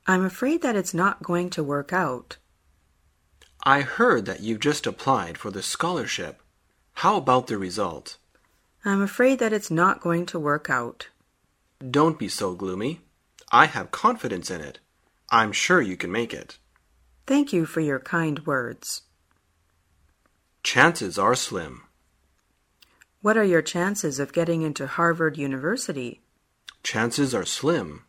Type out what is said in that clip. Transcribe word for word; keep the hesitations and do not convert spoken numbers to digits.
I'm afraid that it's not going to work out. I heard that you've just applied for the scholarship. How about the result? I'm afraid that it's not going to work out. Don't be so gloomy. I have confidence in it. I'm sure you can make it. Thank you for your kind words. Chances are slim. What are your chances of getting into Harvard University? Chances are slim.